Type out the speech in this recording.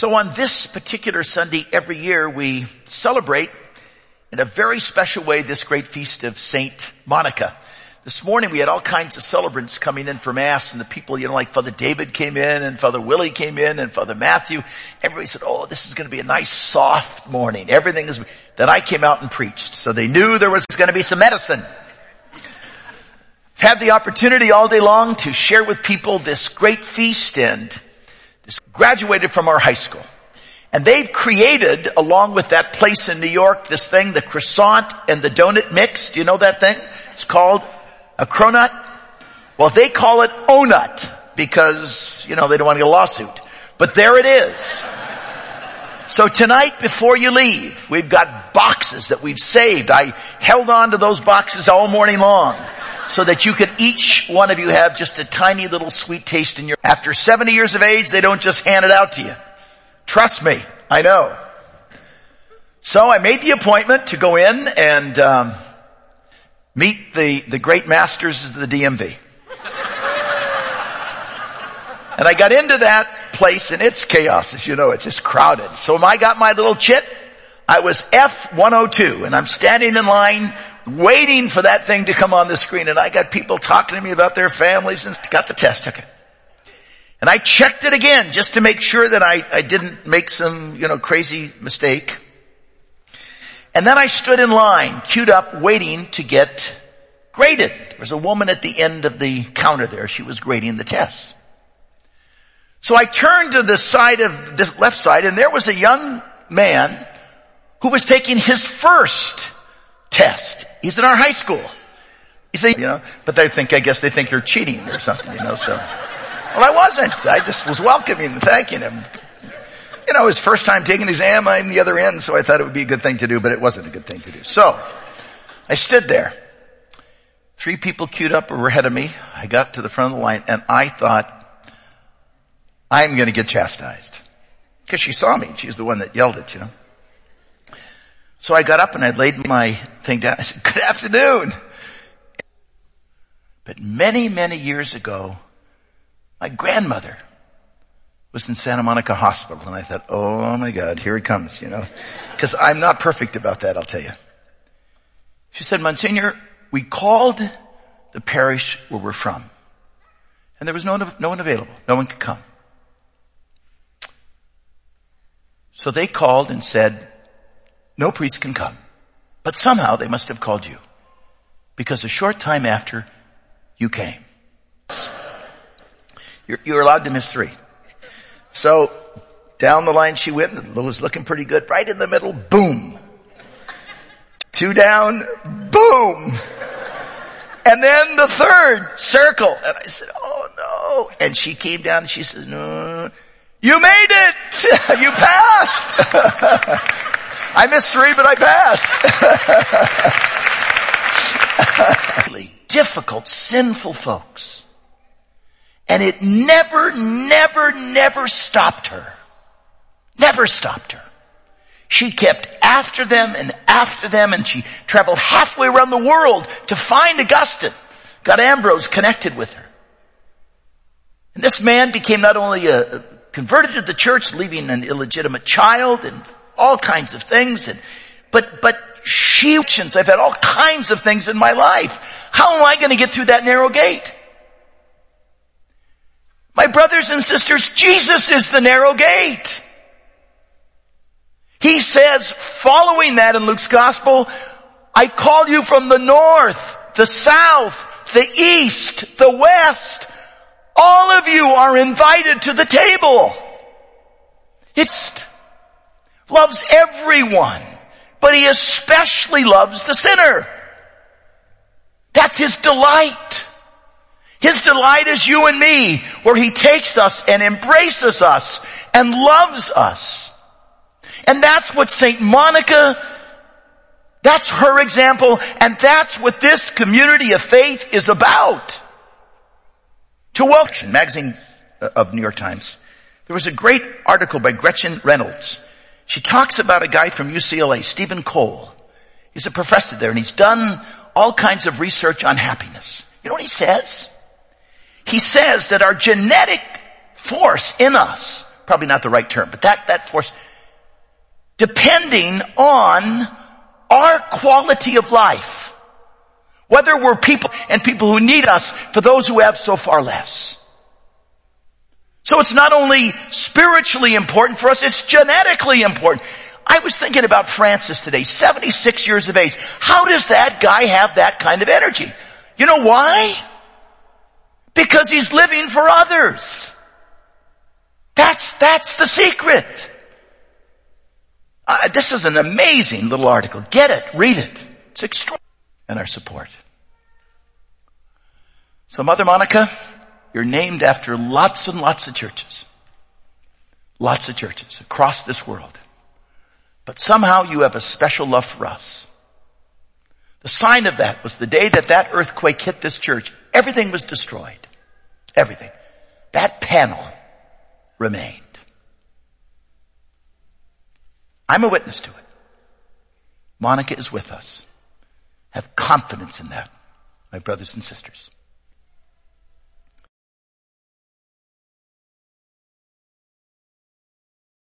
So on this particular Sunday every year, we celebrate in a very special way this great feast of Saint Monica. This morning we had all kinds of celebrants coming in for Mass, and the people, like Father David came in and Father Willie came in and Father Matthew. Everybody said, oh, this is going to be a nice soft morning. Everything is, then I came out and preached. So they knew there was going to be some medicine. I've had the opportunity all day long to share with people this great feast, and this graduated from our high school. And they've created, along with that place in New York, this thing, the croissant and the donut mix. Do you know that thing? It's called a cronut. Well, they call it O-nut because, they don't want to get a lawsuit. But there it is. So tonight, before you leave, we've got boxes that we've saved. I held on to those boxes all morning long so that you could, each one of you, have just a tiny little sweet taste in your... After 70 years of age, they don't just hand it out to you. Trust me, I know. So I made the appointment to go in and meet the great masters of the DMV. And I got into that place, and it's chaos, as you know, it's just crowded. So when I got my little chit, I was F102, and I'm standing in line waiting for that thing to come on the screen, and I got people talking to me about their families and got the test ticket. And I checked it again just to make sure that I didn't make some, crazy mistake. And then I stood in line, queued up, waiting to get graded. There was a woman at the end of the counter there. She was grading the tests. So I turned to the side of this left side, and there was a young man who was taking his first test. He's in our high school. He said, but I guess they think you're cheating or something, so. Well, I wasn't. I just was welcoming and thanking him. His first time taking an exam, I'm the other end, so I thought it would be a good thing to do, but it wasn't a good thing to do. So, I stood there. 3 people queued up over ahead of me. I got to the front of the line, and I thought, I'm going to get chastised. Because she saw me. She was the one that yelled it, So I got up and I laid my thing down. I said, good afternoon. But many, many years ago, my grandmother was in Santa Monica Hospital, and I thought, oh my God, here it comes, Because I'm not perfect about that, I'll tell you. She said, Monsignor, we called the parish where we're from, and there was no one available. No one could come. So they called and said, no priest can come. But somehow they must have called you, because a short time after, you came. You're allowed to miss 3. So down the line she went, and it was looking pretty good. Right in the middle, boom. 2 down, boom. And then the 3rd circle. And I said, oh no. And she came down and she says, no, you made it. You passed. I missed 3, but I passed. Really difficult, sinful folks. And it never stopped her. Never stopped her. She kept after them, and she traveled halfway around the world to find Augustine. Got Ambrose connected with her. And this man became not only converted to the church, leaving an illegitimate child and all kinds of things, but I've had all kinds of things in my life. How am I going to get through that narrow gate? My brothers and sisters, Jesus is the narrow gate. He says, following that in Luke's gospel, I call you from the north, the south, the east, the west. All of you are invited to the table. It loves everyone, but he especially loves the sinner. That's his delight. His delight is you and me, where he takes us and embraces us and loves us. And that's what Saint Monica, that's her example, and that's what this community of faith is about. To welcome magazine of New York Times, there was a great article by Gretchen Reynolds. She talks about a guy from UCLA, Stephen Cole. He's a professor there, and he's done all kinds of research on happiness. You know what he says? He says that our genetic force in us probably not the right term, but that force, depending on our quality of life. Whether we're people who need us for those who have so far less. So it's not only spiritually important for us, it's genetically important. I was thinking about Francis today, 76 years of age. How does that guy have that kind of energy? You know why? Because he's living for others. That's the secret. This is an amazing little article. Get it, read it. It's extraordinary. And our support. So Mother Monica, you're named after lots and lots of churches. Lots of churches across this world. But somehow you have a special love for us. The sign of that was the day that earthquake hit this church. Everything was destroyed. Everything. That panel remained. I'm a witness to it. Monica is with us. Have confidence in that, my brothers and sisters.